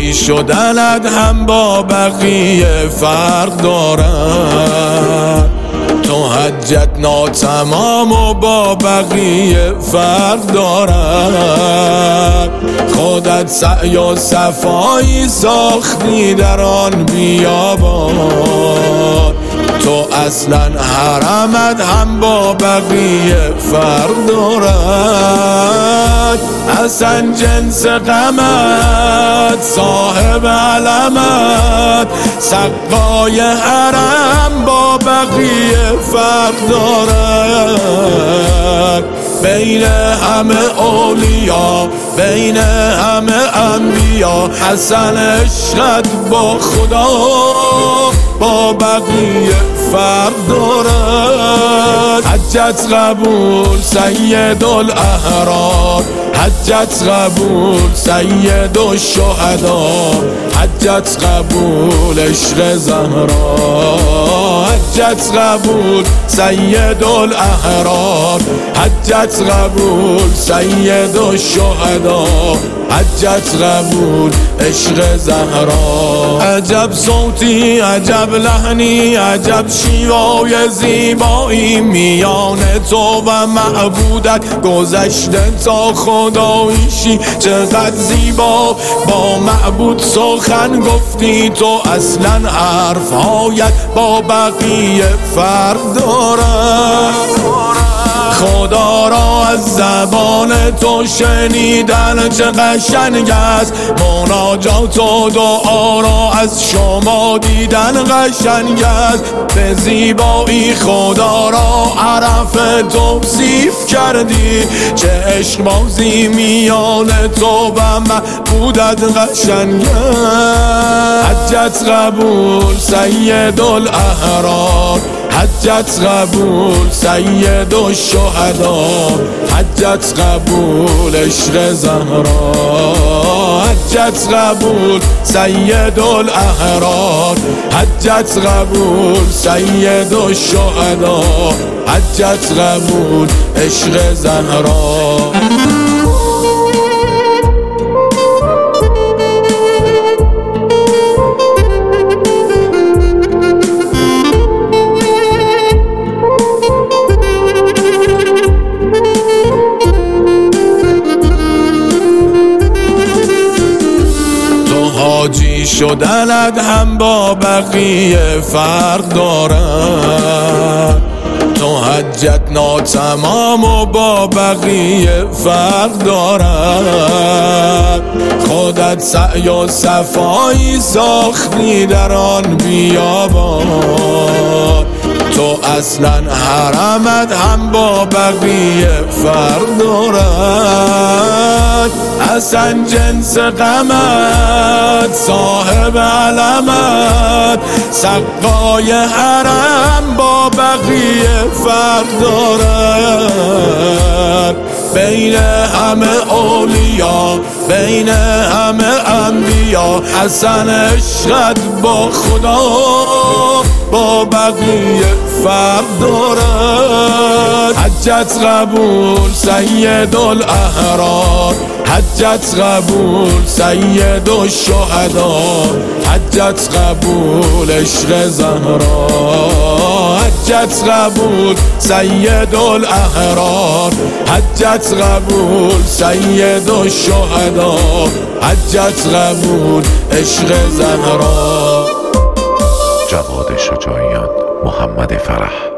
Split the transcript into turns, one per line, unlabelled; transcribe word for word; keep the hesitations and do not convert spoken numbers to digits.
حاجی شدنت هم با بقیه فرق دارد، تو حجت ناتمام و با بقیه فرق دارد. خودت سعی و صفایی ساختی در آن بیابان، تو اصلا حرمت هم با بقیه فرق دارد. اصلا جنس غمت صاحب علمت، سقای حرم با بقیه فرق دارد. بین همه اولیا بین همه انبیا، حسن عشقت با خدا با بقیه فرق دارد. حجت قبول سید الاحرار، حجت قبول سید الشهدا، حجت قبول عشق زهرا، حجت قبول سید الاحرار، حجت قبول سید الشهدا، حجت قبول عشق زهرا. عجب صوتی عجب لحنی عجب شیوای زیبایی، میان تو و معبودت گذشته تا خدایشی. چقدر زیبا با معبود سخن گفتی، تو اصلا حرفهایت با بقیه فرق دارد. خدا را از زبان تو شنیدن چه قشنگ است، مناجات و دعا را از شما دیدن قشنگ است. به زیبایی خدا را عرف توصیف کردی، چه عشق بازی میان تو و معبودت قشنگ است. حجت قبول سید الاحرار، حجت قبول سید الشهدا، حجت قبول عشق زهرا، حجت قبول سید الاحرار، حجت قبول سید الشهدا، حجت قبول عشق زهرا. حاجی شدنت هم با بقیه فرق دارد، تو حجت ناتمام و با بقیه فرق دارد. خودت سعی و صفایی ساختی در آن بیابان، تو اصلا حرمت هم با بقیه فرق دارد. اصلا جنس غمت صاحب علمت، سقای حرم با بقیه فرق دارد. بین همه اولیا بین همه انبیا، حسن عشقت با خدا با بقیه فرق دارد. حجت قبول سید الاحرار، حجت قبول سید الشهدا، حجت قبول عشق زهرا، حجت قبول سید الاحرار، حجت قبول سید الشهدا، حجت قبول عشق زهرا.
جواد شجاعیان، محمد فرح.